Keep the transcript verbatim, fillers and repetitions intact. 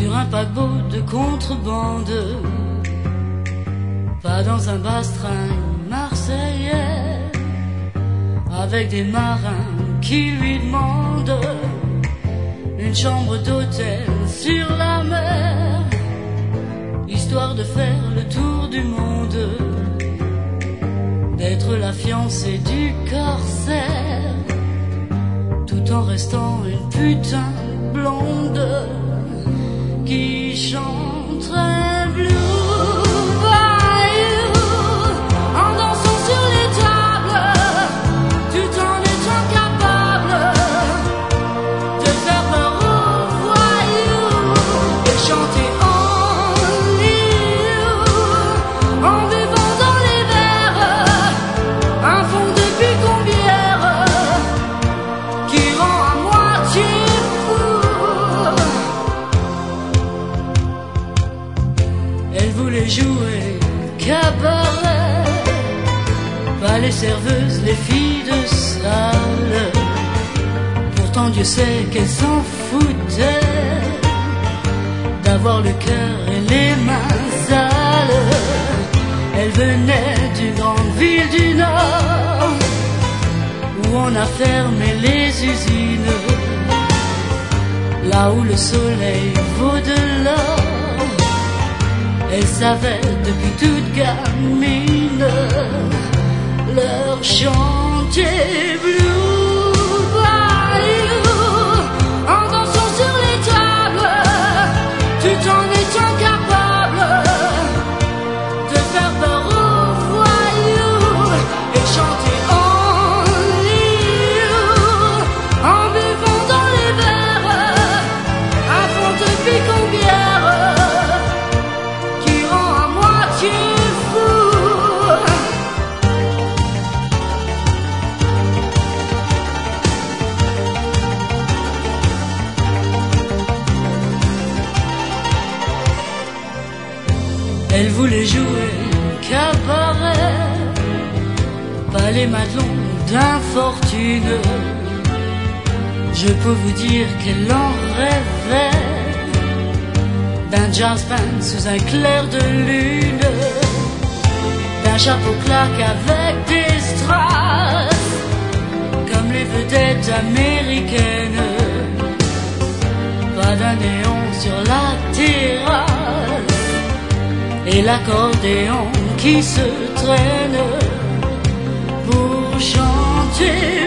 sur un paquebot de contrebande, pas dans un bastring marseillais, avec des marins qui lui demandent une chambre d'hôtel sur la mer, histoire de faire le tour du monde, d'être la fiancée du corsaire, tout en restant une putain blonde qui chanterait Blue Bayou en dansant sur les tables, tout en étant capable de faire peur aux voyous et chanter Only You en buvant dans les verres un fond de bicombière qui rend à moitié fou. Elle voulait jouer cabaret, pas les serveuses, les filles de salle. Pourtant Dieu sait qu'elle s'en foutait d'avoir le cœur et les mains sales. Elle venait d'une grande ville du Nord où on a fermé les usines, là où le soleil vaut de l'or. Elle savait depuis toute gamine leur chanter Blue Bayou en dansant sur les tables, tout en étant capable de faire peur aux voyous et chanter Only You en buvant dans les verres un fond de bicombière qui rend à moitié fou. Elle voulait jouer cabaret, pas les madelons d'infortune. Je peux vous dire qu'elle en rêvait d'un jazz band sous un clair de lune, d'un chapeau claque avec des strass comme les vedettes américaines, pas d'un néon sur la terrasse et l'accordéon qui se traîne pour chanter